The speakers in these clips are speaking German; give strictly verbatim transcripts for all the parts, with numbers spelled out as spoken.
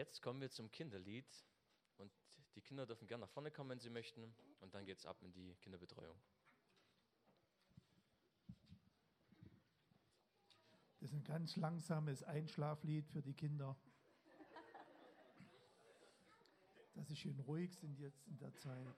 Jetzt kommen wir zum Kinderlied und die Kinder dürfen gerne nach vorne kommen, wenn sie möchten, und dann geht es ab in die Kinderbetreuung. Das ist ein ganz langsames Einschlaflied für die Kinder, dass sie schön ruhig sind jetzt in der Zeit.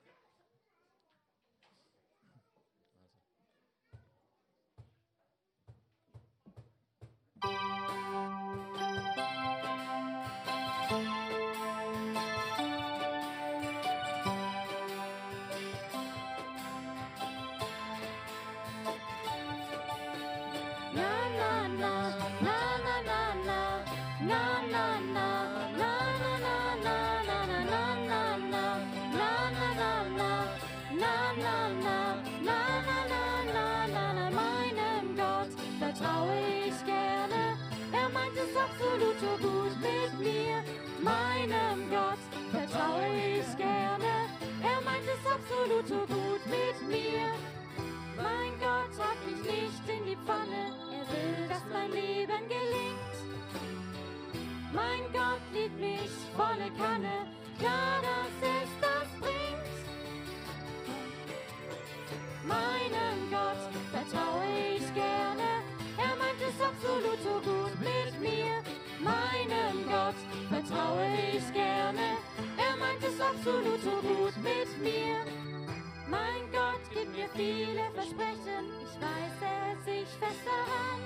Absolut so gut mit mir, meinem Gott vertraue ich gerne. Er meint es absolut so gut mit mir. Mein Gott hat mich nicht in die Pfanne, er will, dass mein Leben gelingt. Mein Gott liebt mich volle Kanne, ja, das ist, das bringt. Meinem Gott vertraue ich gerne, er meint es absolut so gut mit mir. Meinem Gott vertraue ich gerne, er meint es absolut so gut mit mir. Mein Gott gibt mir viele Versprechen, ich weiß, er hält sich fest daran.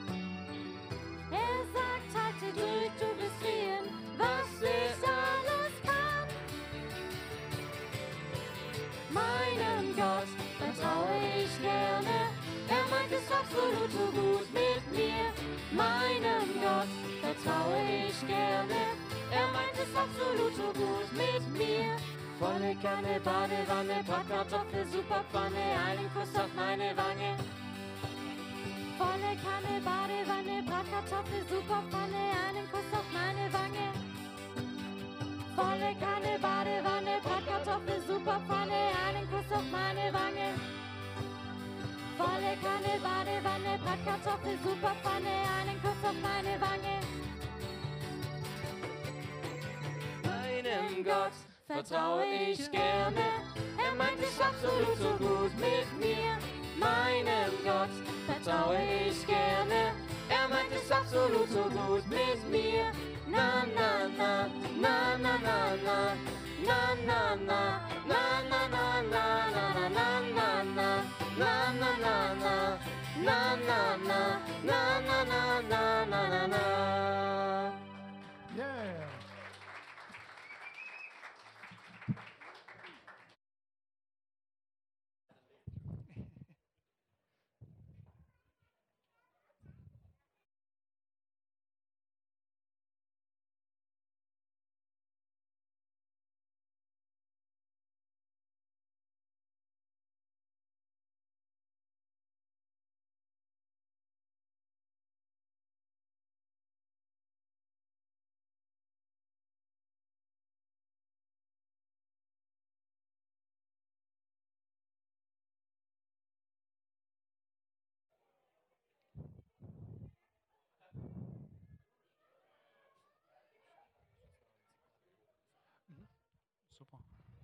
Er sagt, halte durch, du wirst sehen, was ich alles kann. Meinem Gott vertraue ich gerne, er meint es absolut so gut mit mir. Meinem Gott vertraue ich gerne, er meint es absolut so gut mit mir. Volle Kanne, Badewanne, Bratkartoffel, Superpfanne, einen Kuss auf meine Wange. Volle Kanne, Badewanne, Bratkartoffel, Superpfanne, einen Kuss auf meine Wange. Volle Kanne, Badewanne, Bratkartoffel, Superpfanne, einen Kuss auf meine Wange. Volle Kanne, Badewanne, Bratkartoffel, Superpfanne, einen Kuss auf meine Wange. Meinem Gott vertraue ich gerne, er meint es absolut so gut mit mir. Meinem Gott vertraue ich gerne, er meint es absolut so gut mit mir. Na na na, na na na na, na na na, na na na na na na na na. Na na na na, na na na, na na na na na na na. Yeah. Super.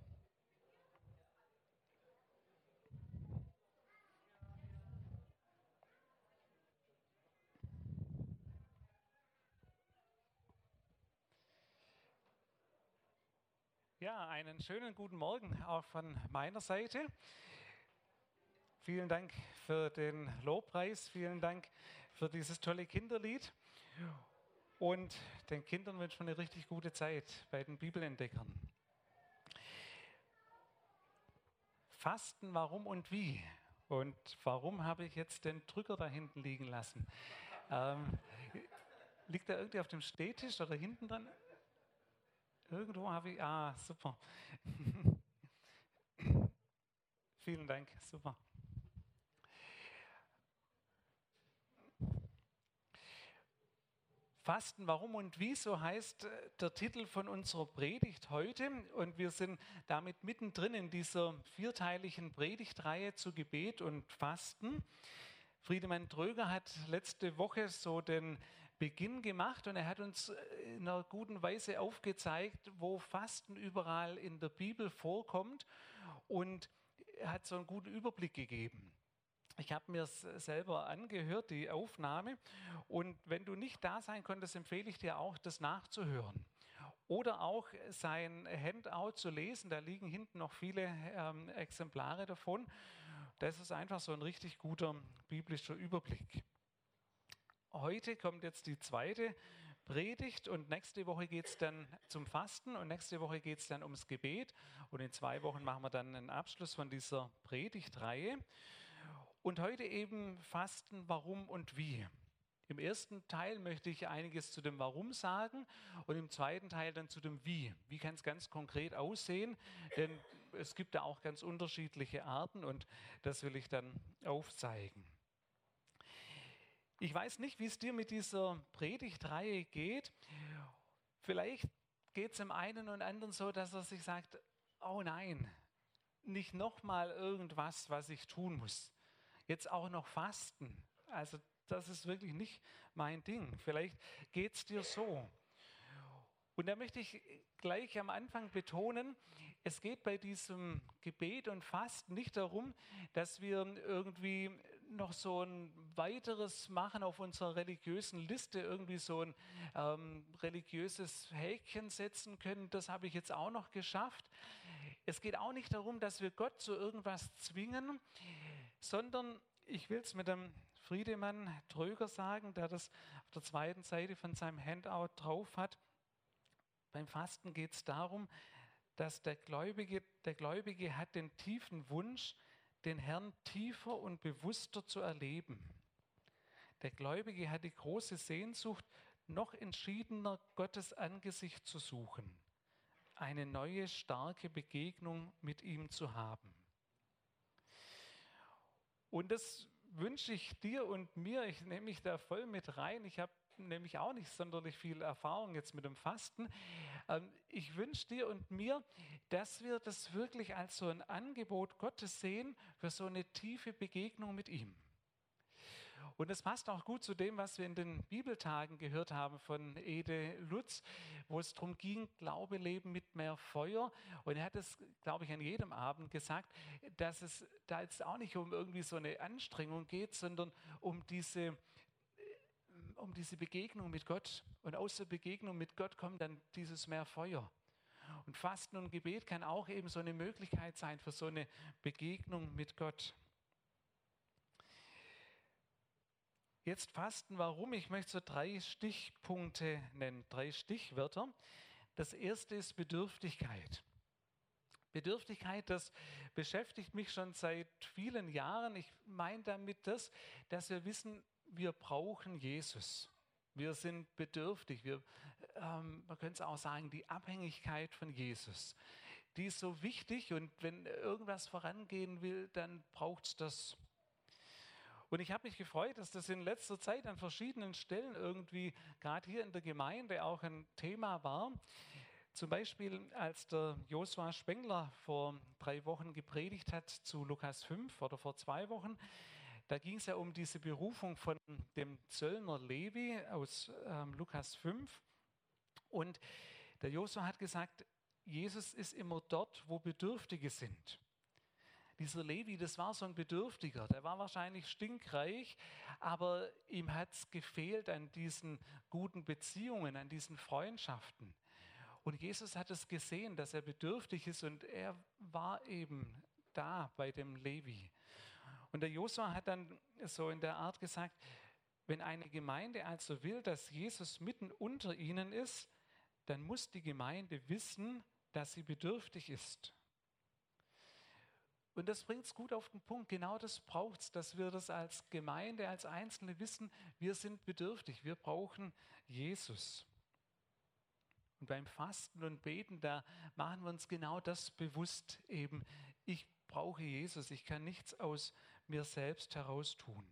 Ja, einen schönen guten Morgen auch von meiner Seite. Vielen Dank für den Lobpreis, vielen Dank für dieses tolle Kinderlied. Und den Kindern wünschen wir eine richtig gute Zeit bei den Bibelentdeckern. Fasten, warum und wie? Und warum habe ich jetzt den Drücker da hinten liegen lassen? Ähm, liegt der irgendwie auf dem Stehtisch oder hinten dran? Irgendwo habe ich, ah, super. Vielen Dank, super. Fasten, warum und wie, so heißt der Titel von unserer Predigt heute. Und wir sind damit mittendrin in dieser vierteiligen Predigtreihe zu Gebet und Fasten. Friedemann Tröger hat letzte Woche so den Beginn gemacht und er hat uns in einer guten Weise aufgezeigt, wo Fasten überall in der Bibel vorkommt und er hat so einen guten Überblick gegeben. Ich habe mir es selber angehört, die Aufnahme, und wenn du nicht da sein konntest, empfehle ich dir auch, das nachzuhören. Oder auch sein Handout zu lesen, da liegen hinten noch viele ähm, Exemplare davon. Das ist einfach so ein richtig guter biblischer Überblick. Heute kommt jetzt die zweite Predigt und nächste Woche geht es dann zum Fasten und nächste Woche geht es dann ums Gebet und in zwei Wochen machen wir dann einen Abschluss von dieser Predigtreihe. Und heute eben Fasten, warum und wie. Im ersten Teil möchte ich einiges zu dem Warum sagen und im zweiten Teil dann zu dem Wie. Wie kann es ganz konkret aussehen? Denn es gibt da auch ganz unterschiedliche Arten und das will ich dann aufzeigen. Ich weiß nicht, wie es dir mit dieser Predigtreihe geht. Vielleicht geht es dem einen und anderen so, dass er sich sagt, oh nein, nicht nochmal irgendwas, was ich tun muss. Jetzt auch noch Fasten. Also das ist wirklich nicht mein Ding. Vielleicht geht es dir so. Und da möchte ich gleich am Anfang betonen, es geht bei diesem Gebet und Fasten nicht darum, dass wir irgendwie noch so ein weiteres machen auf unserer religiösen Liste, irgendwie so ein ähm, religiöses Häkchen setzen können, das habe ich jetzt auch noch geschafft. Es geht auch nicht darum, dass wir Gott zu irgendwas zwingen, sondern ich will es mit dem Friedemann Tröger sagen, der das auf der zweiten Seite von seinem Handout drauf hat. Beim Fasten geht es darum, dass der Gläubige, der Gläubige hat den tiefen Wunsch, den Herrn tiefer und bewusster zu erleben. Der Gläubige hat die große Sehnsucht, noch entschiedener Gottes Angesicht zu suchen, eine neue, starke Begegnung mit ihm zu haben. Und das wünsche ich dir und mir, ich nehme mich da voll mit rein, ich habe nämlich auch nicht sonderlich viel Erfahrung jetzt mit dem Fasten. Ich wünsche dir und mir, dass wir das wirklich als so ein Angebot Gottes sehen für so eine tiefe Begegnung mit ihm. Und das passt auch gut zu dem, was wir in den Bibeltagen gehört haben von Ede Lutz, wo es darum ging, Glaube leben mit mehr Feuer. Und er hat es, glaube ich, an jedem Abend gesagt, dass es da jetzt auch nicht um irgendwie so eine Anstrengung geht, sondern um diese um diese Begegnung mit Gott. Und aus der Begegnung mit Gott kommt dann dieses mehr Feuer. Und Fasten und Gebet kann auch eben so eine Möglichkeit sein für so eine Begegnung mit Gott. Jetzt Fasten, warum? Ich möchte so drei Stichpunkte nennen, drei Stichwörter. Das erste ist Bedürftigkeit. Bedürftigkeit, das beschäftigt mich schon seit vielen Jahren. Ich meine damit das, dass wir wissen, wir brauchen Jesus. Wir sind bedürftig. Wir, ähm, man könnte es auch sagen, die Abhängigkeit von Jesus. Die ist so wichtig und wenn irgendwas vorangehen will, dann braucht es das. Und ich habe mich gefreut, dass das in letzter Zeit an verschiedenen Stellen irgendwie, gerade hier in der Gemeinde, auch ein Thema war. Zum Beispiel, als der Josua Spengler vor drei Wochen gepredigt hat zu Lukas fünf oder vor zwei Wochen, da ging es ja um diese Berufung von dem Zöllner Levi aus ähm, Lukas fünf. Und der Josua hat gesagt, Jesus ist immer dort, wo Bedürftige sind. Dieser Levi, das war so ein Bedürftiger, der war wahrscheinlich stinkreich, aber ihm hat es gefehlt an diesen guten Beziehungen, an diesen Freundschaften. Und Jesus hat es gesehen, dass er bedürftig ist und er war eben da bei dem Levi. Und der Josua hat dann so in der Art gesagt, wenn eine Gemeinde also will, dass Jesus mitten unter ihnen ist, dann muss die Gemeinde wissen, dass sie bedürftig ist. Und das bringt es gut auf den Punkt. Genau das braucht es, dass wir das als Gemeinde, als Einzelne wissen, wir sind bedürftig, wir brauchen Jesus. Und beim Fasten und Beten, da machen wir uns genau das bewusst eben. Ich brauche Jesus, ich kann nichts aus mir selbst heraus tun.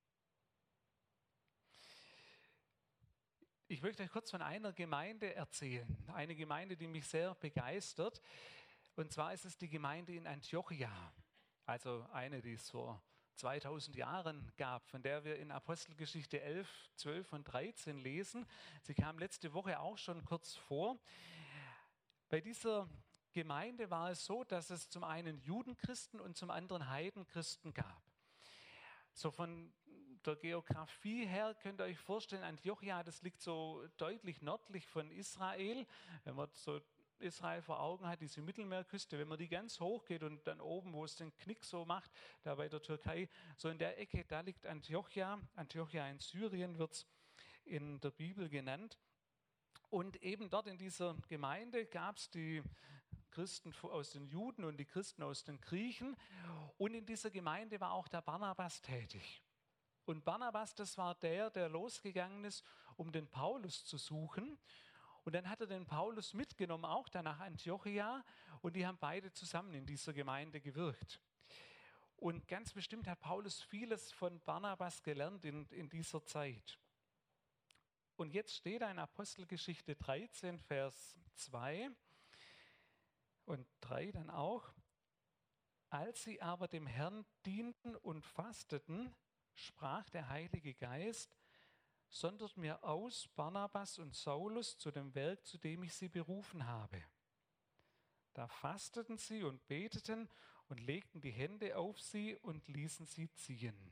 Ich möchte euch kurz von einer Gemeinde erzählen. Eine Gemeinde, die mich sehr begeistert. Und zwar ist es die Gemeinde in Antiochia. Also eine, die ist vor zweitausend Jahren gab, von der wir in Apostelgeschichte elf, zwölf und dreizehn lesen. Sie kam letzte Woche auch schon kurz vor. Bei dieser Gemeinde war es so, dass es zum einen Judenchristen und zum anderen Heidenchristen gab. So von der Geografie her könnt ihr euch vorstellen, Antiochia, das liegt so deutlich nördlich von Israel. Wenn man so Israel vor Augen hat, diese Mittelmeerküste, wenn man die ganz hoch geht und dann oben, wo es den Knick so macht, da bei der Türkei, so in der Ecke, da liegt Antiochia. Antiochia in Syrien wird es in der Bibel genannt. Und eben dort in dieser Gemeinde gab es die Christen aus den Juden und die Christen aus den Griechen. Und in dieser Gemeinde war auch der Barnabas tätig. Und Barnabas, das war der, der losgegangen ist, um den Paulus zu suchen. Und dann hat er den Paulus mitgenommen, auch dann nach Antiochia. Und die haben beide zusammen in dieser Gemeinde gewirkt. Und ganz bestimmt hat Paulus vieles von Barnabas gelernt in, in dieser Zeit. Und jetzt steht da in Apostelgeschichte dreizehn, Vers zwei und drei dann auch: Als sie aber dem Herrn dienten und fasteten, sprach der Heilige Geist: Sondert mir aus Barnabas und Saulus zu dem Werk, zu dem ich sie berufen habe. Da fasteten sie und beteten und legten die Hände auf sie und ließen sie ziehen.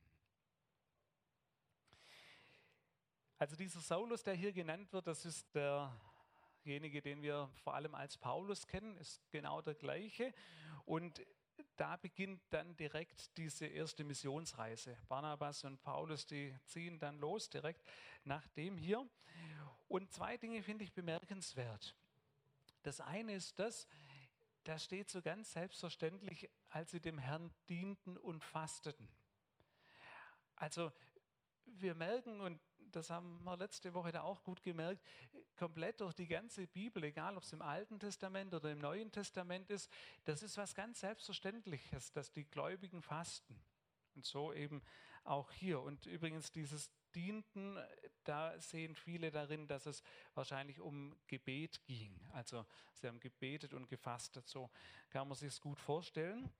Also dieser Saulus, der hier genannt wird, das ist derjenige, den wir vor allem als Paulus kennen, ist genau der gleiche. Und da beginnt dann direkt diese erste Missionsreise. Barnabas und Paulus, die ziehen dann los, direkt nach dem hier. Und zwei Dinge finde ich bemerkenswert. Das eine ist das, da steht so ganz selbstverständlich, als sie dem Herrn dienten und fasteten. Also wir merken, und das haben wir letzte Woche da auch gut gemerkt, komplett durch die ganze Bibel, egal ob es im Alten Testament oder im Neuen Testament ist, das ist was ganz Selbstverständliches, dass die Gläubigen fasten. Und so eben auch hier. Und übrigens dieses Dienten, da sehen viele darin, dass es wahrscheinlich um Gebet ging. Also sie haben gebetet und gefastet, so kann man sich es gut vorstellen.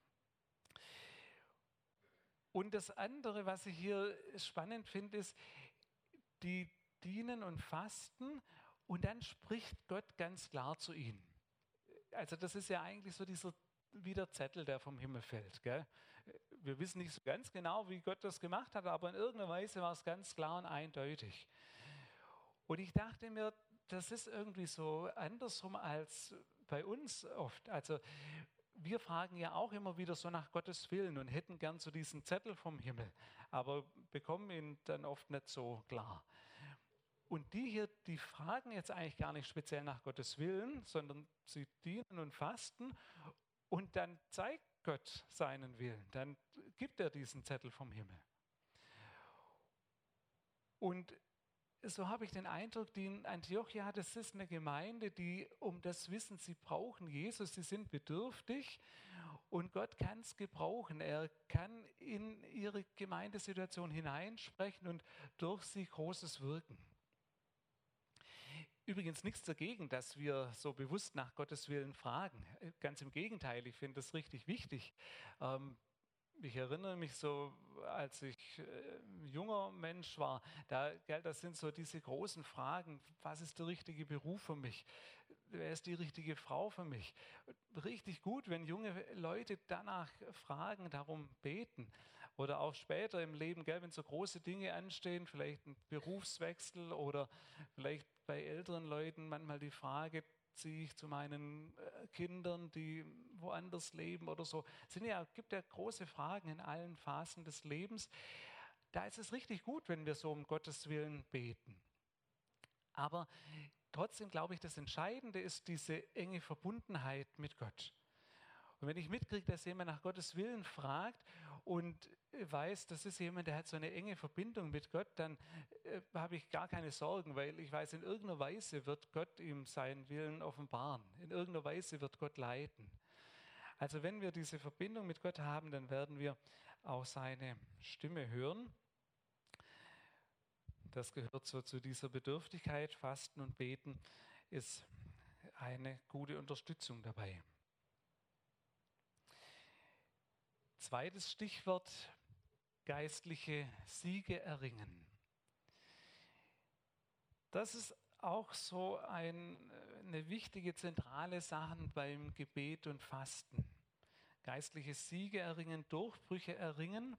Und das andere, was ich hier spannend finde, ist, die dienen und fasten und dann spricht Gott ganz klar zu ihnen. Also das ist ja eigentlich so dieser wie der Zettel, der vom Himmel fällt. Gell? Wir wissen nicht so ganz genau, wie Gott das gemacht hat, aber in irgendeiner Weise war es ganz klar und eindeutig. Und ich dachte mir, das ist irgendwie so andersrum als bei uns oft. Also wir fragen ja auch immer wieder so nach Gottes Willen und hätten gern so diesen Zettel vom Himmel, aber bekommen ihn dann oft nicht so klar. Und die hier, die fragen jetzt eigentlich gar nicht speziell nach Gottes Willen, sondern sie dienen und fasten und dann zeigt Gott seinen Willen. Dann gibt er diesen Zettel vom Himmel. Und so habe ich den Eindruck, die in Antiochia, das ist eine Gemeinde, die um das wissen, sie brauchen Jesus, sie sind bedürftig und Gott kann es gebrauchen. Er kann in ihre Gemeindesituation hineinsprechen und durch sie Großes wirken. Übrigens nichts dagegen, dass wir so bewusst nach Gottes Willen fragen. Ganz im Gegenteil, ich finde das richtig wichtig. Ähm, Ich erinnere mich so, als ich äh, junger Mensch war, da, gell, das sind so diese großen Fragen, was ist der richtige Beruf für mich? Wer ist die richtige Frau für mich? Richtig gut, wenn junge Leute danach fragen, darum beten. Oder auch später im Leben, gell, wenn so große Dinge anstehen, vielleicht ein Berufswechsel oder vielleicht bei älteren Leuten manchmal die Frage, ziehe ich zu meinen äh, Kindern, die woanders leben oder so. Es sind ja, gibt ja große Fragen in allen Phasen des Lebens. Da ist es richtig gut, wenn wir so um Gottes Willen beten. Aber trotzdem glaube ich, das Entscheidende ist diese enge Verbundenheit mit Gott. Und wenn ich mitkriege, dass jemand nach Gottes Willen fragt und weiß, das ist jemand, der hat so eine enge Verbindung mit Gott, dann äh, habe ich gar keine Sorgen, weil ich weiß, in irgendeiner Weise wird Gott ihm seinen Willen offenbaren. In irgendeiner Weise wird Gott leiten. Also wenn wir diese Verbindung mit Gott haben, dann werden wir auch seine Stimme hören. Das gehört so zu dieser Bedürftigkeit. Fasten und Beten ist eine gute Unterstützung dabei. Zweites Stichwort, geistliche Siege erringen. Das ist auch so ein, eine wichtige, zentrale Sache beim Gebet und Fasten. Geistliche Siege erringen, Durchbrüche erringen.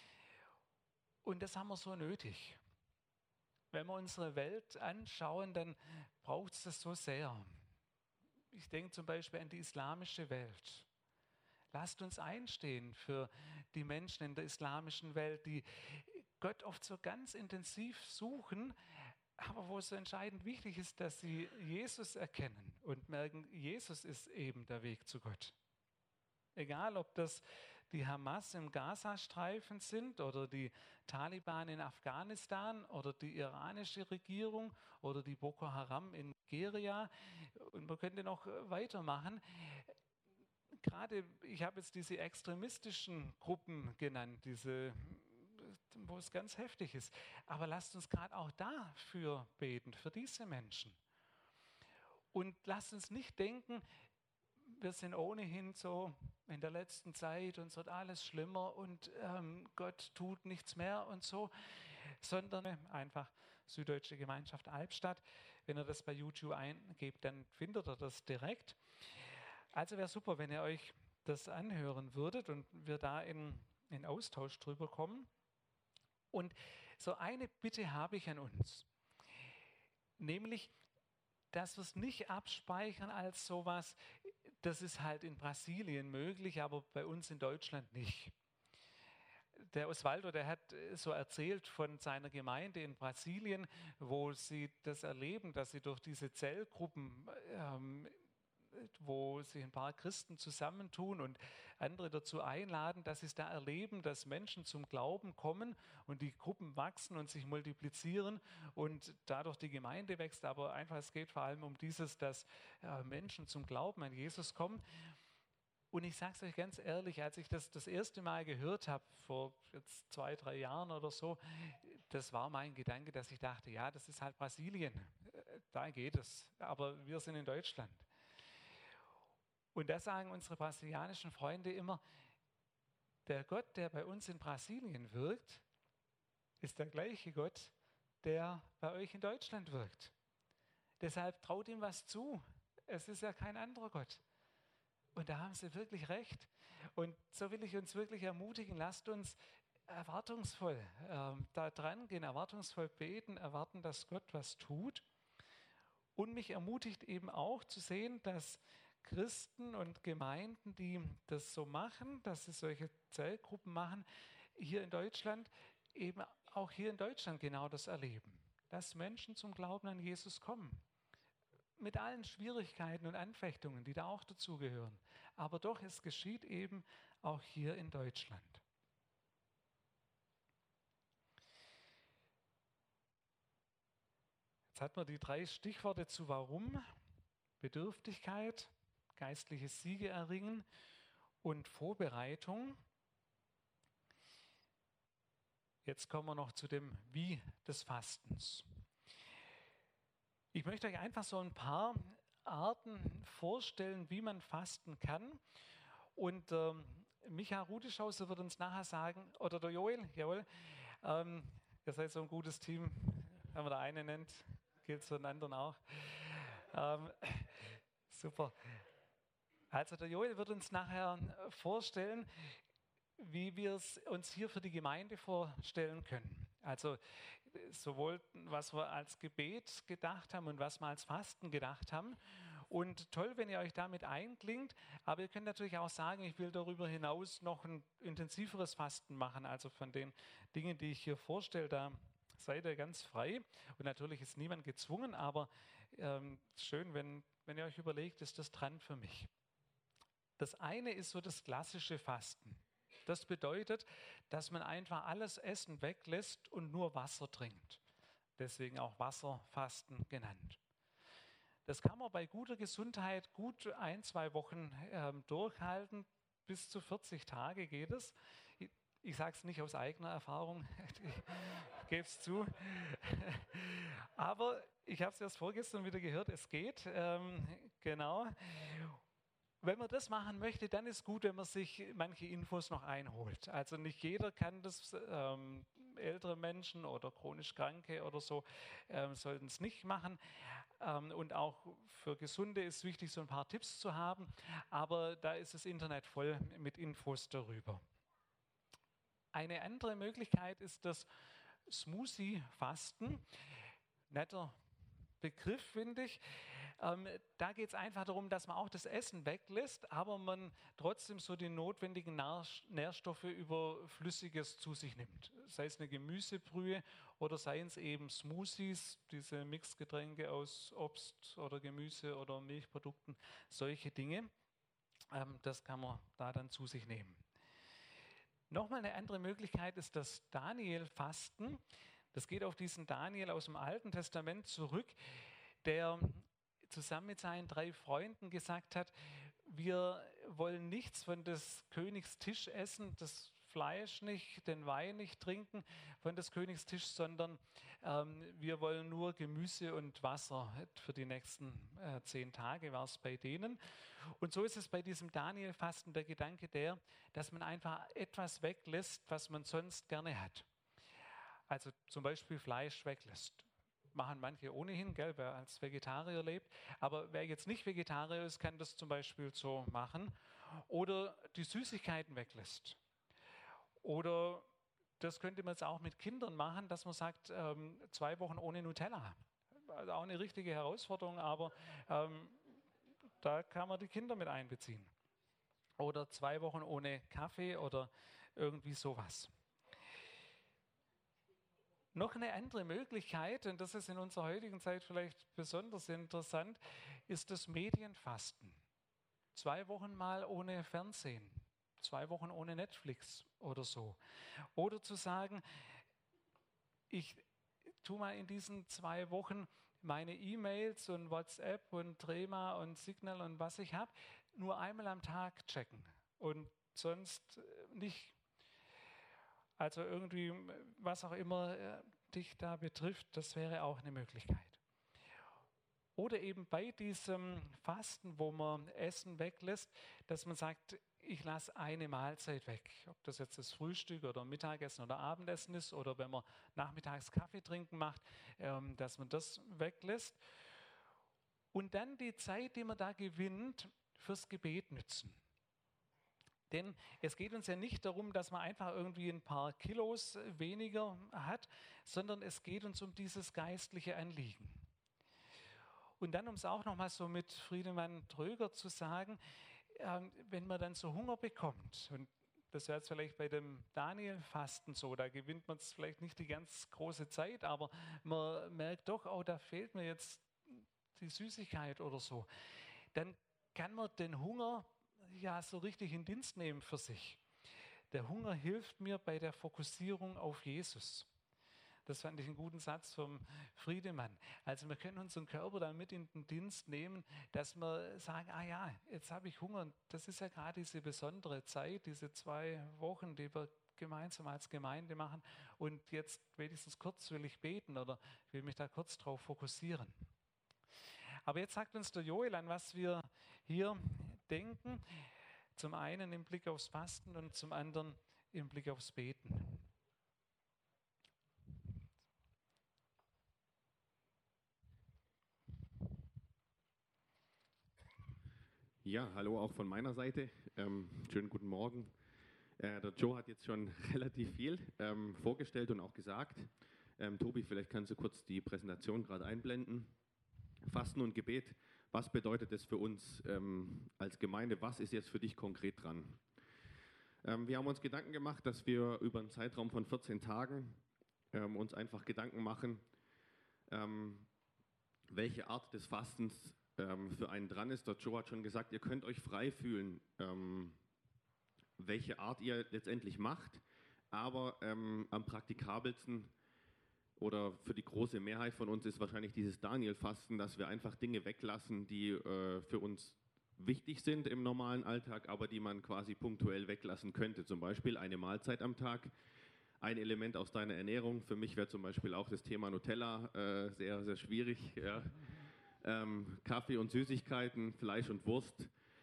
Und das haben wir so nötig. Wenn wir unsere Welt anschauen, dann braucht es das so sehr. Ich denke zum Beispiel an die islamische Welt. Lasst uns einstehen für die Menschen in der islamischen Welt, die Gott oft so ganz intensiv suchen, aber wo es so entscheidend wichtig ist, dass sie Jesus erkennen und merken, Jesus ist eben der Weg zu Gott. Egal, ob das die Hamas im Gazastreifen sind oder die Taliban in Afghanistan oder die iranische Regierung oder die Boko Haram in Nigeria. Und man könnte noch weitermachen. Gerade, ich habe jetzt diese extremistischen Gruppen genannt, diese, wo es ganz heftig ist. Aber lasst uns gerade auch dafür beten, für diese Menschen. Und lasst uns nicht denken, wir sind ohnehin so in der letzten Zeit und es wird alles schlimmer und ähm, Gott tut nichts mehr und so, sondern einfach Süddeutsche Gemeinschaft Albstadt. Wenn ihr das bei YouTube eingebt, dann findet ihr das direkt. Also wäre super, wenn ihr euch das anhören würdet und wir da in, in Austausch drüber kommen. Und so eine Bitte habe ich an uns, nämlich, dass wir es nicht abspeichern als sowas, das ist halt in Brasilien möglich, aber bei uns in Deutschland nicht. Der Osvaldo, der hat so erzählt von seiner Gemeinde in Brasilien, wo sie das erleben, dass sie durch diese Zellgruppen, ähm, wo sich ein paar Christen zusammentun und andere dazu einladen, dass sie es da erleben, dass Menschen zum Glauben kommen und die Gruppen wachsen und sich multiplizieren und dadurch die Gemeinde wächst. Aber einfach, es geht vor allem um dieses, dass äh, Menschen zum Glauben an Jesus kommen. Und ich sage es euch ganz ehrlich, als ich das das erste Mal gehört habe, vor jetzt zwei, drei Jahren oder so, das war mein Gedanke, dass ich dachte, ja, das ist halt Brasilien, da geht es, aber wir sind in Deutschland. Und da sagen unsere brasilianischen Freunde immer, der Gott, der bei uns in Brasilien wirkt, ist der gleiche Gott, der bei euch in Deutschland wirkt. Deshalb traut ihm was zu. Es ist ja kein anderer Gott. Und da haben sie wirklich recht. Und so will ich uns wirklich ermutigen, lasst uns erwartungsvoll ähm, da dran gehen, erwartungsvoll beten, erwarten, dass Gott was tut. Und mich ermutigt eben auch zu sehen, dass Christen und Gemeinden, die das so machen, dass sie solche Zellgruppen machen, hier in Deutschland, eben auch hier in Deutschland genau das erleben. Dass Menschen zum Glauben an Jesus kommen. Mit allen Schwierigkeiten und Anfechtungen, die da auch dazugehören. Aber doch, es geschieht eben auch hier in Deutschland. Jetzt hat man die drei Stichworte zu Warum: Bedürftigkeit, geistliche Siege erringen und Vorbereitung. Jetzt kommen wir noch zu dem Wie des Fastens. Ich möchte euch einfach so ein paar Arten vorstellen, wie man fasten kann. Und ähm, Micha Rudischhauser wird uns nachher sagen, oder der Joel, jawohl, ähm, ihr seid so ein gutes Team, wenn man da einen nennt, gilt es für den anderen auch. Ähm, super. Also der Joel wird uns nachher vorstellen, wie wir es uns hier für die Gemeinde vorstellen können. Also sowohl was wir als Gebet gedacht haben und was wir als Fasten gedacht haben. Und toll, wenn ihr euch damit einklingt, aber ihr könnt natürlich auch sagen, ich will darüber hinaus noch ein intensiveres Fasten machen. Also von den Dingen, die ich hier vorstelle, da seid ihr ganz frei. Und natürlich ist niemand gezwungen, aber ähm, schön, wenn, wenn ihr euch überlegt, ist das dran für mich. Das eine ist so das klassische Fasten. Das bedeutet, dass man einfach alles Essen weglässt und nur Wasser trinkt. Deswegen auch Wasserfasten genannt. Das kann man bei guter Gesundheit gut ein, zwei Wochen ähm, durchhalten. Bis zu vierzig Tage geht es. Ich, ich sage es nicht aus eigener Erfahrung, ich gebe es zu. Aber ich habe es erst vorgestern wieder gehört, es geht. Ähm, genau. Wenn man das machen möchte, dann ist gut, wenn man sich manche Infos noch einholt. Also nicht jeder kann das, ähm, ältere Menschen oder chronisch Kranke oder so ähm, sollten es nicht machen. Ähm, und auch für Gesunde ist wichtig, so ein paar Tipps zu haben. Aber da ist das Internet voll mit Infos darüber. Eine andere Möglichkeit ist das Smoothie-Fasten. Netter Begriff, finde ich. Ähm, da geht es einfach darum, dass man auch das Essen weglässt, aber man trotzdem so die notwendigen Nährstoffe über Flüssiges zu sich nimmt. Sei es eine Gemüsebrühe oder seien es eben Smoothies, diese Mixgetränke aus Obst oder Gemüse oder Milchprodukten, solche Dinge. Ähm, das kann man da dann zu sich nehmen. Nochmal eine andere Möglichkeit ist das Daniel-Fasten. Das geht auf diesen Daniel aus dem Alten Testament zurück, der zusammen mit seinen drei Freunden gesagt hat, wir wollen nichts von des Königs Tisch essen, das Fleisch nicht, den Wein nicht trinken von des Königs Tisch, sondern ähm, wir wollen nur Gemüse und Wasser für die nächsten äh, zehn Tage, war es bei denen. Und so ist es bei diesem Daniel-Fasten der Gedanke der, dass man einfach etwas weglässt, was man sonst gerne hat. Also zum Beispiel Fleisch weglässt. Machen manche ohnehin, gell, wer als Vegetarier lebt. Aber wer jetzt nicht Vegetarier ist, kann das zum Beispiel so machen. Oder die Süßigkeiten weglässt. Oder das könnte man jetzt auch mit Kindern machen, dass man sagt, ähm, zwei Wochen ohne Nutella. Also auch eine richtige Herausforderung, aber ähm, da kann man die Kinder mit einbeziehen. Oder zwei Wochen ohne Kaffee oder irgendwie sowas. Noch eine andere Möglichkeit, und das ist in unserer heutigen Zeit vielleicht besonders interessant, ist das Medienfasten. Zwei Wochen mal ohne Fernsehen, zwei Wochen ohne Netflix oder so. Oder zu sagen, ich tue mal in diesen zwei Wochen meine E-Mails und WhatsApp und Trema und Signal und was ich habe, nur einmal am Tag checken und sonst nicht. Also irgendwie, was auch immer äh, dich da betrifft, das wäre auch eine Möglichkeit. Oder eben bei diesem Fasten, wo man Essen weglässt, dass man sagt, ich lasse eine Mahlzeit weg. Ob das jetzt das Frühstück oder Mittagessen oder Abendessen ist oder wenn man nachmittags Kaffee trinken macht, ähm, dass man das weglässt. Und dann die Zeit, die man da gewinnt, fürs Gebet nützen. Denn es geht uns ja nicht darum, dass man einfach irgendwie ein paar Kilos weniger hat, sondern es geht uns um dieses geistliche Anliegen. Und dann, um es auch nochmal so mit Friedemann Tröger zu sagen, äh, wenn man dann so Hunger bekommt, und das wäre jetzt vielleicht bei dem Daniel-Fasten so, da gewinnt man es vielleicht nicht die ganz große Zeit, aber man merkt doch, oh, da fehlt mir jetzt die Süßigkeit oder so, dann kann man den Hunger ja so richtig in Dienst nehmen für sich. Der Hunger hilft mir bei der Fokussierung auf Jesus. Das fand ich einen guten Satz vom Friedemann. Also wir können unseren Körper dann mit in den Dienst nehmen, dass wir sagen, ah ja, jetzt habe ich Hunger. Und das ist ja gerade diese besondere Zeit, diese zwei Wochen, die wir gemeinsam als Gemeinde machen. Und jetzt wenigstens kurz will ich beten oder will mich da kurz drauf fokussieren. Aber jetzt sagt uns der Joel, an was wir hier denken. Zum einen im Blick aufs Fasten und zum anderen im Blick aufs Beten. Ja, hallo auch von meiner Seite. Ähm, schönen guten Morgen. Äh, der Joe hat jetzt schon relativ viel ähm, vorgestellt und auch gesagt. Ähm, Tobi, vielleicht kannst du kurz die Präsentation gerade einblenden. Fasten und Gebet, was bedeutet das für uns ähm, als Gemeinde? Was ist jetzt für dich konkret dran? Ähm, wir haben uns Gedanken gemacht, dass wir über einen Zeitraum von vierzehn Tagen ähm, uns einfach Gedanken machen, ähm, welche Art des Fastens ähm, für einen dran ist. Der Joe hat schon gesagt, ihr könnt euch frei fühlen, ähm, welche Art ihr letztendlich macht, aber ähm, am praktikabelsten oder für die große Mehrheit von uns ist wahrscheinlich dieses Daniel-Fasten, dass wir einfach Dinge weglassen, die äh, für uns wichtig sind im normalen Alltag, aber die man quasi punktuell weglassen könnte. Zum Beispiel eine Mahlzeit am Tag, ein Element aus deiner Ernährung. Für mich wäre zum Beispiel auch das Thema Nutella äh, sehr, sehr schwierig. Ja. Ähm, Kaffee und Süßigkeiten, Fleisch und Wurst.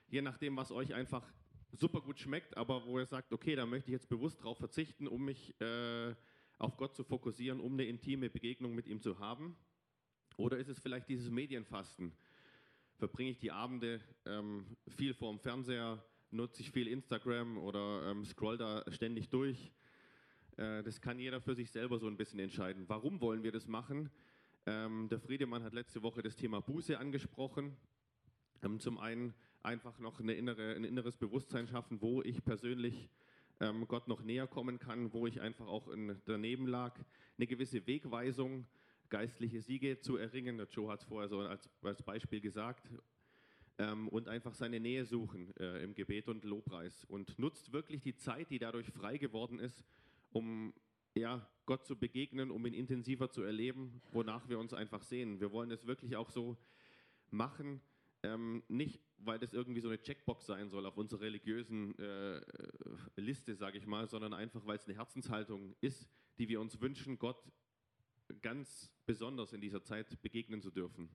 je nachdem, was euch einfach super gut schmeckt, aber wo ihr sagt, okay, da möchte ich jetzt bewusst drauf verzichten, um mich äh, auf Gott zu fokussieren, um eine intime Begegnung mit ihm zu haben? Oder ist es vielleicht dieses Medienfasten? Verbringe ich die Abende ähm, viel vorm Fernseher, nutze ich viel Instagram oder ähm, scroll da ständig durch? Äh, das kann jeder für sich selber so ein bisschen entscheiden. Warum wollen wir das machen? Ähm, der Friedemann hat letzte Woche das Thema Buße angesprochen. Ähm, zum einen einfach noch eine innere, ein inneres Bewusstsein schaffen, wo ich persönlich ähm, Gott noch näher kommen kann, wo ich einfach auch in, daneben lag. Eine gewisse Wegweisung, geistliche Siege zu erringen. Der Joe hat es vorher so als, als Beispiel gesagt. Ähm, und einfach seine Nähe suchen äh, im Gebet und Lobpreis. Und nutzt wirklich die Zeit, die dadurch frei geworden ist, um ja, Gott zu begegnen, um ihn intensiver zu erleben, wonach wir uns einfach sehen. Wir wollen es wirklich auch so machen, ähm, nicht weil das irgendwie so eine Checkbox sein soll auf unserer religiösen äh, Liste, sage ich mal, sondern einfach, weil es eine Herzenshaltung ist, die wir uns wünschen, Gott ganz besonders in dieser Zeit begegnen zu dürfen.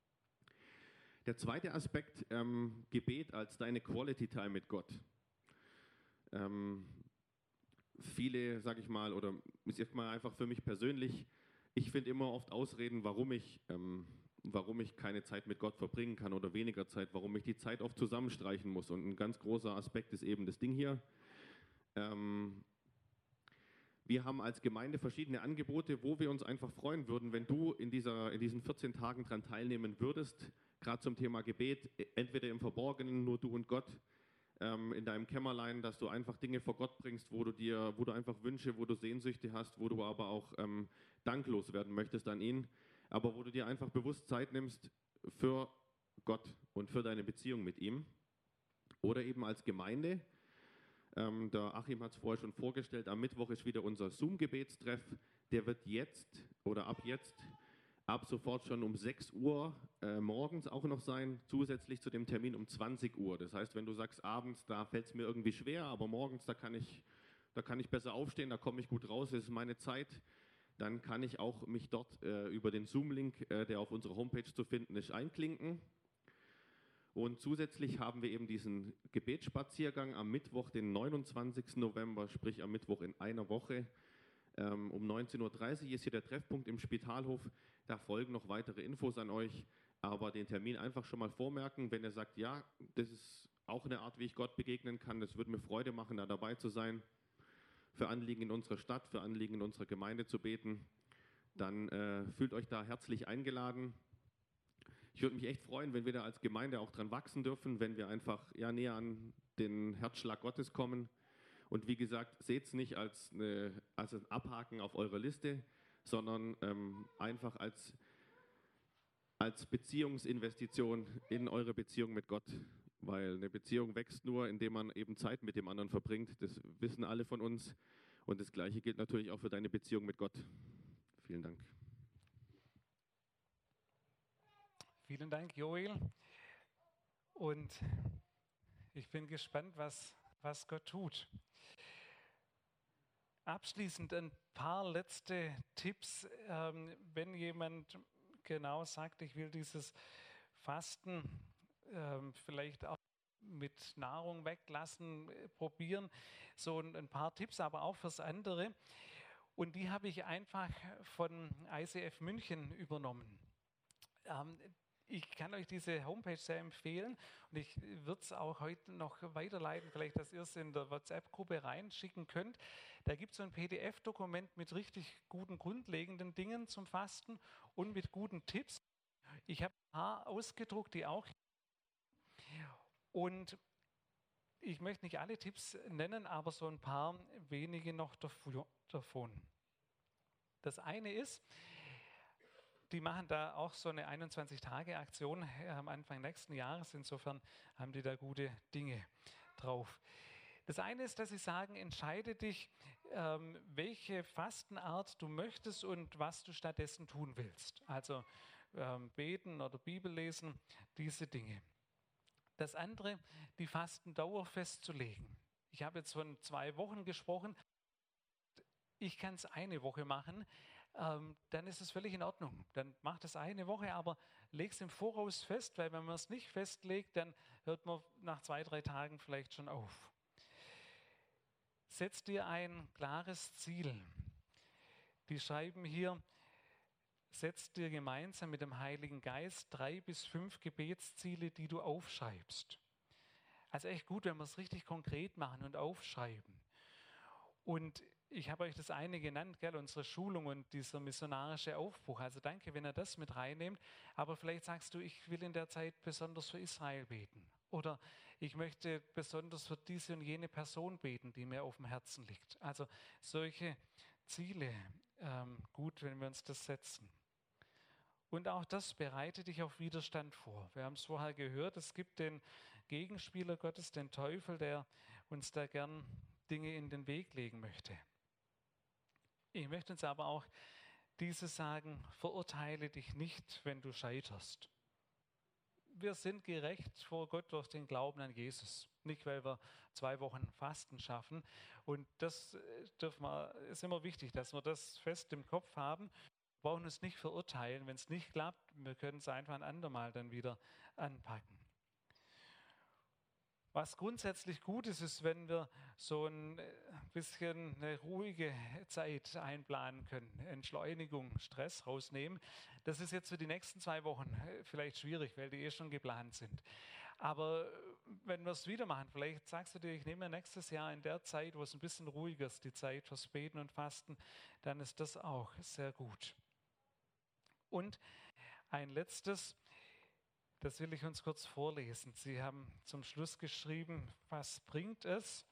Der zweite Aspekt, ähm, Gebet als deine Quality Time mit Gott. Ähm, viele, sage ich mal, oder ist jetzt mal einfach für mich persönlich, ich finde immer oft Ausreden, warum ich, ähm, warum ich keine Zeit mit Gott verbringen kann oder weniger Zeit, warum ich die Zeit oft zusammenstreichen muss. Und ein ganz großer Aspekt ist eben das Ding hier. Ähm, Wir haben als Gemeinde verschiedene Angebote, wo wir uns einfach freuen würden, wenn du in, dieser, in diesen vierzehn Tagen daran teilnehmen würdest, gerade zum Thema Gebet, entweder im Verborgenen, nur du und Gott, ähm, in deinem Kämmerlein, dass du einfach Dinge vor Gott bringst, wo du dir, wo du einfach Wünsche, wo du Sehnsüchte hast, wo du aber auch ähm, danklos werden möchtest an ihn, aber wo du dir einfach bewusst Zeit nimmst für Gott und für deine Beziehung mit ihm. Oder eben als Gemeinde. Ähm, der Achim hat es vorher schon vorgestellt, am Mittwoch ist wieder unser Zoom-Gebetstreff. Der wird jetzt oder ab jetzt, ab sofort schon um sechs Uhr äh, morgens auch noch sein, zusätzlich zu dem Termin um zwanzig Uhr. Das heißt, wenn du sagst, abends, da fällt es mir irgendwie schwer, aber morgens, da kann ich, da kann ich besser aufstehen, da komme ich gut raus, das ist meine Zeit, dann kann ich auch mich dort äh, über den Zoom-Link, äh, der auf unserer Homepage zu finden ist, einklinken. Und zusätzlich haben wir eben diesen Gebetsspaziergang am Mittwoch, den neunundzwanzigsten November, sprich am Mittwoch in einer Woche. Ähm, um neunzehn Uhr dreißig ist hier der Treffpunkt im Spitalhof. Da folgen noch weitere Infos an euch, aber den Termin einfach schon mal vormerken, wenn ihr sagt, ja, das ist auch eine Art, wie ich Gott begegnen kann. Das würde mir Freude machen, da dabei zu sein, für Anliegen in unserer Stadt, für Anliegen in unserer Gemeinde zu beten. Dann äh, fühlt euch da herzlich eingeladen. Ich würde mich echt freuen, wenn wir da als Gemeinde auch dran wachsen dürfen, wenn wir einfach ja, näher an den Herzschlag Gottes kommen. Und wie gesagt, seht es nicht als, eine, als ein Abhaken auf eurer Liste, sondern ähm, einfach als, als Beziehungsinvestition in eure Beziehung mit Gott. Weil eine Beziehung wächst nur, indem man eben Zeit mit dem anderen verbringt. Das wissen alle von uns. Und das Gleiche gilt natürlich auch für deine Beziehung mit Gott. Vielen Dank. Vielen Dank, Joel. Und ich bin gespannt, was, was Gott tut. Abschließend ein paar letzte Tipps, ähm, wenn jemand genau sagt, ich will dieses Fasten ähm, vielleicht auch mit Nahrung weglassen, äh, probieren. So ein, ein paar Tipps, aber auch fürs andere. Und die habe ich einfach von I C F München übernommen. Ähm, Ich kann euch diese Homepage sehr empfehlen und ich würde es auch heute noch weiterleiten, vielleicht, dass ihr es in der WhatsApp-Gruppe reinschicken könnt. Da gibt es so ein P D F-Dokument mit richtig guten, grundlegenden Dingen zum Fasten und mit guten Tipps. Ich habe ein paar ausgedruckt, die auch. Und ich möchte nicht alle Tipps nennen, aber so ein paar wenige noch davon. Das eine ist, die machen da auch so eine einundzwanzig-Tage-Aktion am Anfang nächsten Jahres. Insofern haben die da gute Dinge drauf. Das eine ist, dass sie sagen, entscheide dich, ähm, welche Fastenart du möchtest und was du stattdessen tun willst. Also ähm, beten oder Bibel lesen, diese Dinge. Das andere, die Fastendauer festzulegen. Ich habe jetzt von zwei Wochen gesprochen. Ich kann es eine Woche machen. Ähm, dann ist es völlig in Ordnung. Dann macht es eine Woche, aber leg es im Voraus fest, weil wenn man es nicht festlegt, dann hört man nach zwei, drei Tagen vielleicht schon auf. Setz dir ein klares Ziel. Die schreiben hier, setz dir gemeinsam mit dem Heiligen Geist drei bis fünf Gebetsziele, die du aufschreibst. Also echt gut, wenn wir es richtig konkret machen und aufschreiben. Und ich habe euch das eine genannt, gell, unsere Schulung und dieser missionarische Aufbruch. Also danke, wenn ihr das mit reinnehmt. Aber vielleicht sagst du, ich will in der Zeit besonders für Israel beten. Oder ich möchte besonders für diese und jene Person beten, die mir auf dem Herzen liegt. Also solche Ziele, ähm, gut, wenn wir uns das setzen. Und auch das bereitet dich auf Widerstand vor. Wir haben es vorher gehört, es gibt den Gegenspieler Gottes, den Teufel, der uns da gern Dinge in den Weg legen möchte. Ich möchte uns aber auch dieses sagen, verurteile dich nicht, wenn du scheiterst. Wir sind gerecht vor Gott durch den Glauben an Jesus. Nicht, weil wir zwei Wochen Fasten schaffen. Und das dürfen wir, ist immer wichtig, dass wir das fest im Kopf haben. Wir brauchen uns nicht verurteilen, wenn es nicht klappt. Wir können es einfach ein andermal dann wieder anpacken. Was grundsätzlich gut ist, ist, wenn wir so ein bisschen eine ruhige Zeit einplanen können, Entschleunigung, Stress rausnehmen. Das ist jetzt für die nächsten zwei Wochen vielleicht schwierig, weil die eh schon geplant sind. Aber wenn wir es wieder machen, vielleicht sagst du dir, ich nehme mir nächstes Jahr in der Zeit, wo es ein bisschen ruhiger ist, die Zeit fürs Beten und Fasten, dann ist das auch sehr gut. Und ein letztes, das will ich uns kurz vorlesen. Sie haben zum Schluss geschrieben, was bringt es?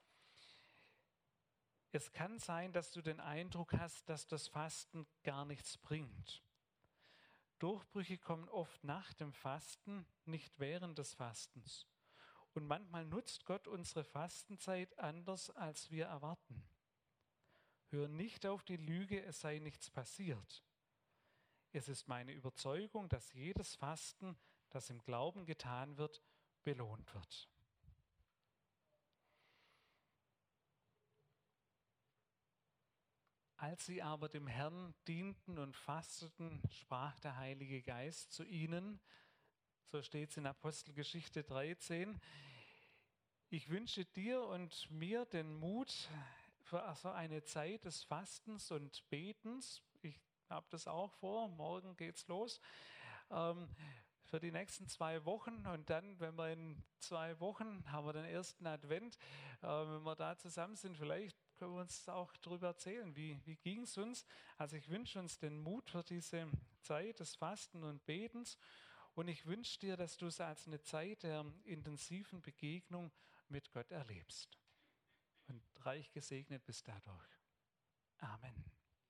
Es kann sein, dass du den Eindruck hast, dass das Fasten gar nichts bringt. Durchbrüche kommen oft nach dem Fasten, nicht während des Fastens. Und manchmal nutzt Gott unsere Fastenzeit anders, als wir erwarten. Hör nicht auf die Lüge, es sei nichts passiert. Es ist meine Überzeugung, dass jedes Fasten, das im Glauben getan wird, belohnt wird. Als sie aber dem Herrn dienten und fasteten, sprach der Heilige Geist zu ihnen, so steht es in Apostelgeschichte dreizehn, ich wünsche dir und mir den Mut für also eine Zeit des Fastens und Betens. Ich habe das auch vor, morgen geht's los. Ähm, für die nächsten zwei Wochen und dann, wenn wir in zwei Wochen haben wir den ersten Advent, äh, wenn wir da zusammen sind, vielleicht können wir uns auch darüber erzählen, wie, wie ging es uns. Also ich wünsche uns den Mut für diese Zeit des Fasten und Betens und ich wünsche dir, dass du es als eine Zeit der intensiven Begegnung mit Gott erlebst und reich gesegnet bist dadurch. Amen.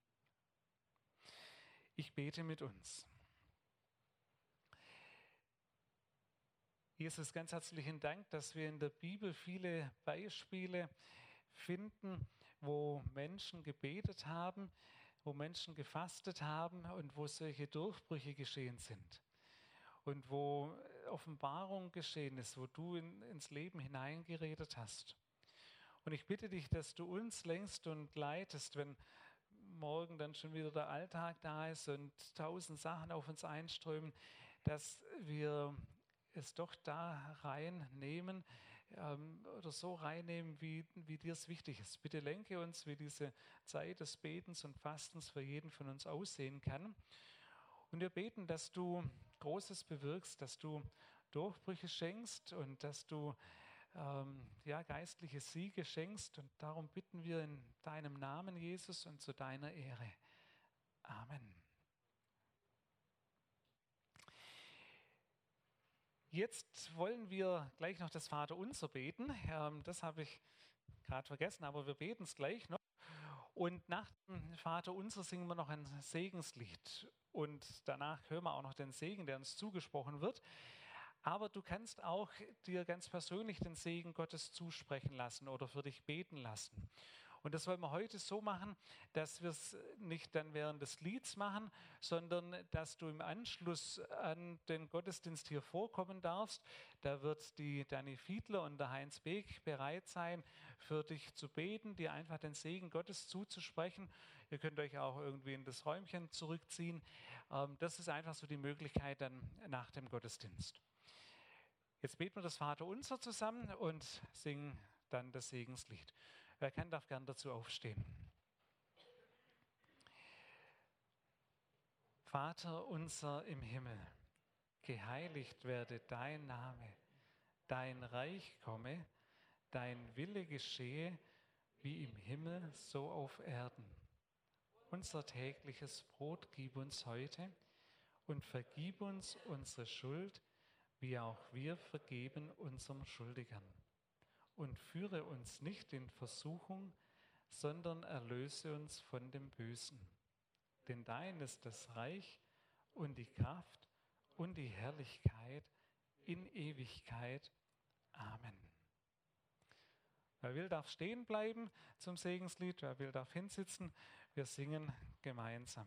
Ich bete mit uns. Jesus, ganz herzlichen Dank, dass wir in der Bibel viele Beispiele finden, wo Menschen gebetet haben, wo Menschen gefastet haben und wo solche Durchbrüche geschehen sind. Und wo Offenbarung geschehen ist, wo du in, ins Leben hineingeredet hast. Und ich bitte dich, dass du uns lenkst und leitest, wenn morgen dann schon wieder der Alltag da ist und tausend Sachen auf uns einströmen, dass wir es doch da reinnehmen ähm, oder so reinnehmen, wie, wie dir es wichtig ist. Bitte lenke uns, wie diese Zeit des Betens und Fastens für jeden von uns aussehen kann. Und wir beten, dass du Großes bewirkst, dass du Durchbrüche schenkst und dass du ähm, ja, geistliche Siege schenkst. Und darum bitten wir in deinem Namen, Jesus, und zu deiner Ehre. Amen. Jetzt wollen wir gleich noch das Vaterunser beten. Ähm, das habe ich gerade vergessen, aber wir beten es gleich noch. Und nach dem Vaterunser singen wir noch ein Segenslied. Und danach hören wir auch noch den Segen, der uns zugesprochen wird. Aber du kannst auch dir ganz persönlich den Segen Gottes zusprechen lassen oder für dich beten lassen. Und das wollen wir heute so machen, dass wir es nicht dann während des Lieds machen, sondern dass du im Anschluss an den Gottesdienst hier vorkommen darfst. Da wird die Dani Fiedler und der Heinz Beek bereit sein, für dich zu beten, dir einfach den Segen Gottes zuzusprechen. Ihr könnt euch auch irgendwie in das Räumchen zurückziehen. Ähm, das ist einfach so die Möglichkeit dann nach dem Gottesdienst. Jetzt beten wir das Vaterunser zusammen und singen dann das Segenslied. Wer kann, darf gern dazu aufstehen. Vater unser im Himmel, geheiligt werde dein Name, dein Reich komme, dein Wille geschehe, wie im Himmel, so auf Erden. Unser tägliches Brot gib uns heute und vergib uns unsere Schuld, wie auch wir vergeben unseren Schuldigern. Und führe uns nicht in Versuchung, sondern erlöse uns von dem Bösen. Denn dein ist das Reich und die Kraft und die Herrlichkeit in Ewigkeit. Amen. Wer will, darf stehen bleiben zum Segenslied. Wer will, darf hinsitzen. Wir singen gemeinsam.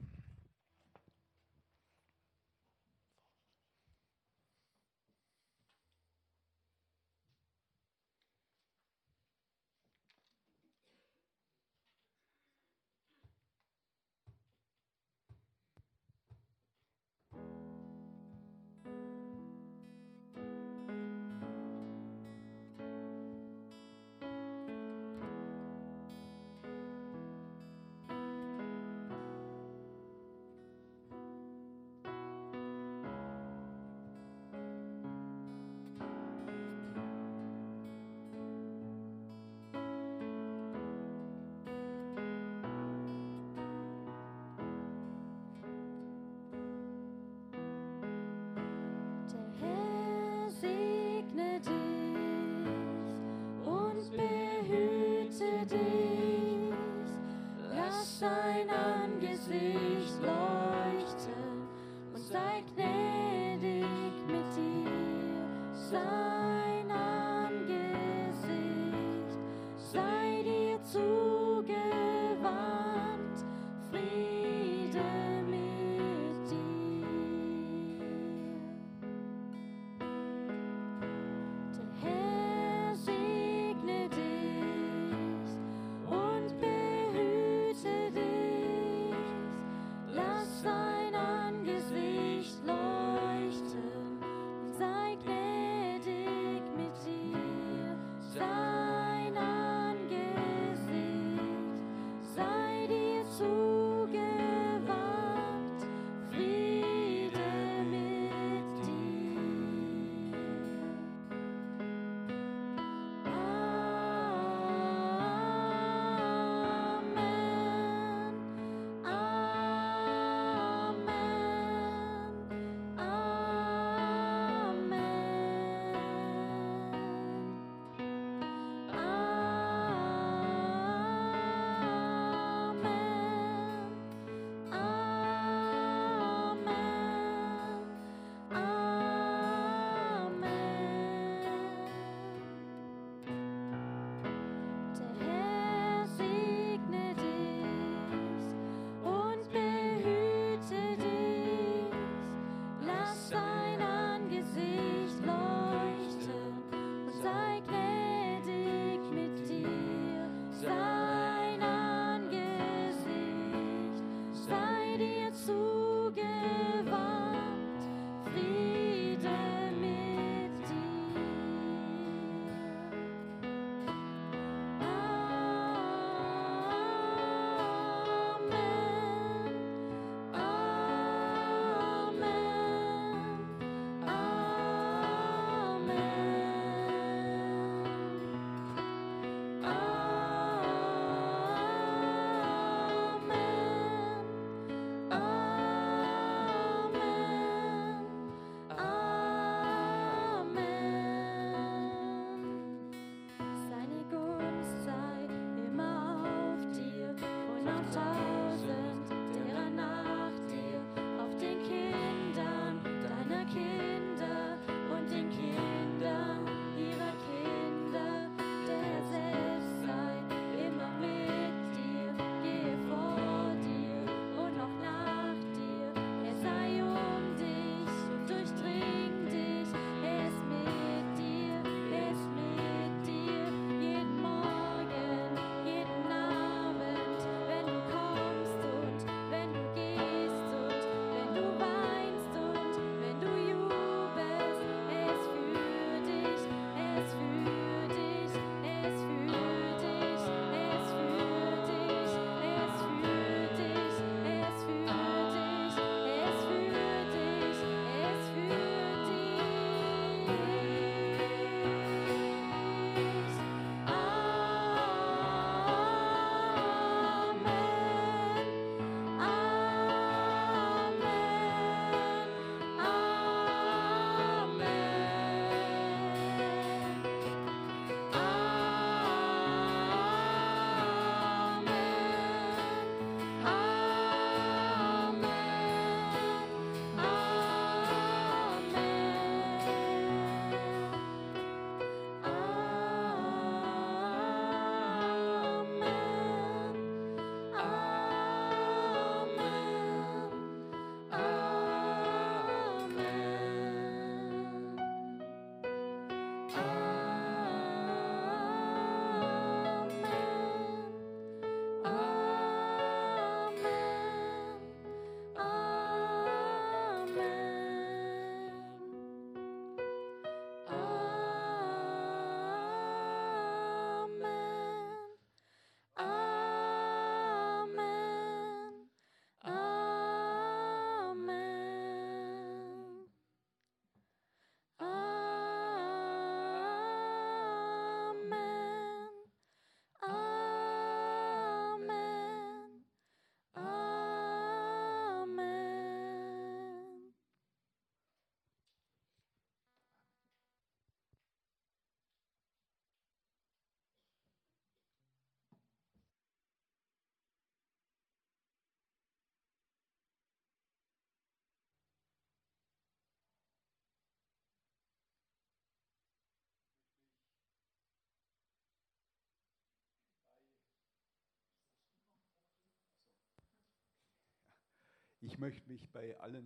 Ich möchte mich bei allen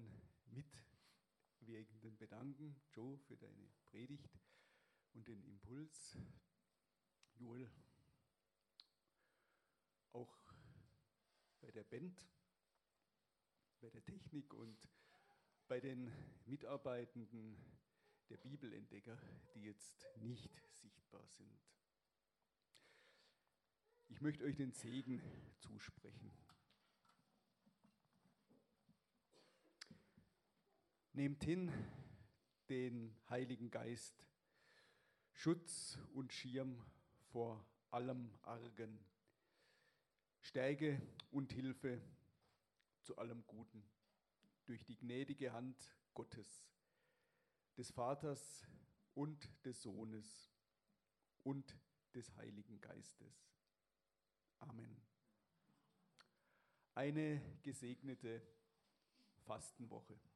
Mitwirkenden bedanken. Joe für deine Predigt und den Impuls. Joel, auch bei der Band, bei der Technik und bei den Mitarbeitenden der Bibelentdecker, die jetzt nicht sichtbar sind. Ich möchte euch den Segen zusprechen. Nehmt hin den Heiligen Geist, Schutz und Schirm vor allem Argen, Stärke und Hilfe zu allem Guten, durch die gnädige Hand Gottes, des Vaters und des Sohnes und des Heiligen Geistes. Amen. Eine gesegnete Fastenwoche.